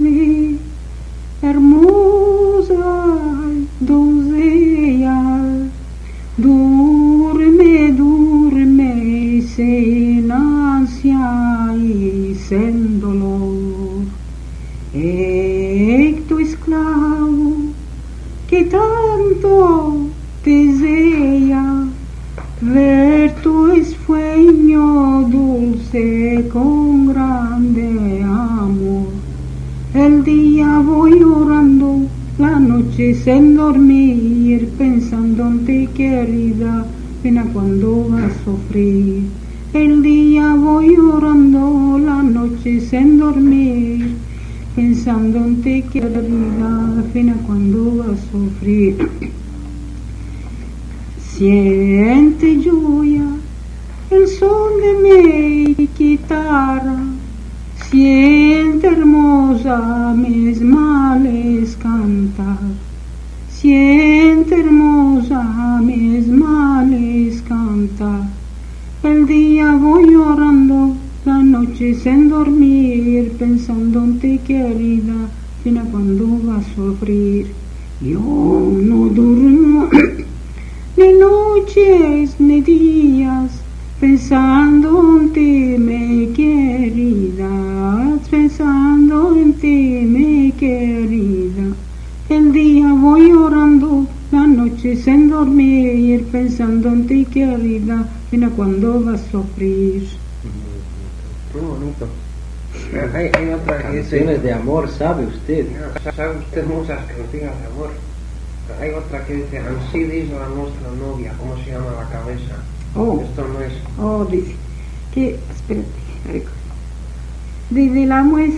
dormir, hermosa doncella, duerme, duerme sin ansia y sin dolor. Tu esclavo que tanto desea ver tu sueño dulce con grande amor. El día voy llorando, la noche sin dormir, pensando en ti querida, pena cuando vas a sufrir. El día voy llorando, la noche sin dormir, pensando en ti querida, pena cuando vas a sufrir. Siente lluvia el son de mi guitarra, siente hermosa mis males cantar, siente hermosa mis males cantar. El día voy llorando, la noche sin dormir, pensando en ti querida, pena cuando vas a sufrir. Yo no duermo ni noches ni días, pensando en ti mi querida, pensando en ti mi querida. El día voy llorando, la noche sin dormir, pensando en ti querida, pena cuando vas a sufrir. Muy bonito. Hay otra que canciones de amor, ¿sabe usted? No, sabe usted muchas canciones de amor. Hay otra que dice, ansí dice la nuestra novia, ¿cómo se llama la cabeza? Esto no es... dice, que, espérate, de la muestra.